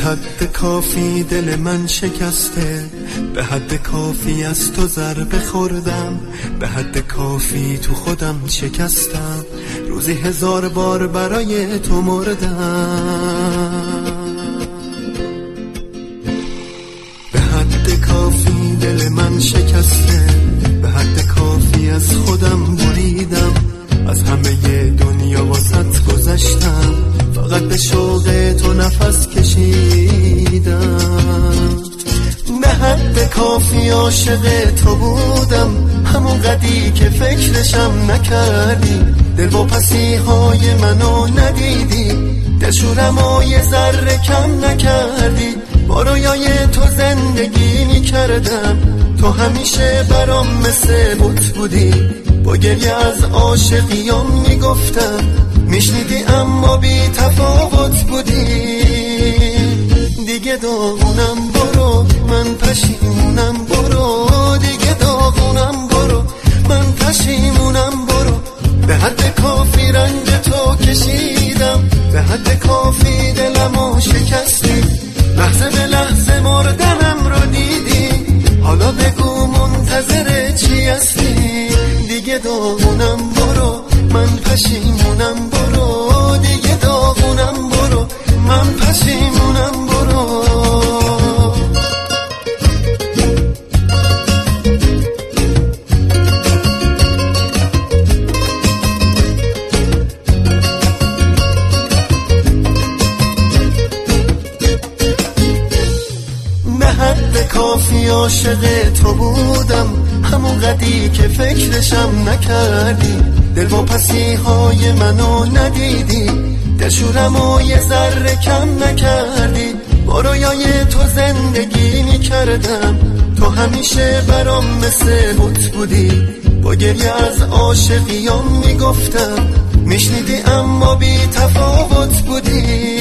حد کافی دل من شکسته، به حد کافی از تو ضربه خوردم، به حد کافی تو خودم شکستم، روزی 1000 بار برای تو مردم. به حد کافی دل من شکسته، به حد کافی از خودم بریدم، از همه دنیا واسط گذشتم، فقط به شوق تو نفس کشیدم. به حد کافی عاشق تو بودم، همون قدی که فکرشم نکردی، دل با پسی های منو ندیدی، دلشورم و یه ذره کم نکردی، با رویای تو زندگی میکردم، تو همیشه برام مثل بت بودی، با گریه از عاشقیام میگفتم، میشنیدی اما بی تفاوت بودی. دیگه داغونم برو، من پشیمونم برو، دیگه داغونم برو، من پشیمونم برو. به حد کافی رنج تو کشیدم، به حد کافی دلمو شکستی، لحظه به لحظه مردنم رو دیدی، حالا بگو منتظر چی هستی؟ دیگه داغونم برو، من پشیمونم برو، دیگه داغونم برو، من پشیمونم برو. به حد کافی عاشق تو بودم، همون قدی که فکرشم نکردی، دل با پسی های منو ندیدی، دلشورم و یه ذره کم نکردی، با رویای تو زندگی میکردم، تو همیشه برام مثل بت بودی، با گریه از عاشقیام میگفتم، میشنیدی اما بی تفاوت بودی.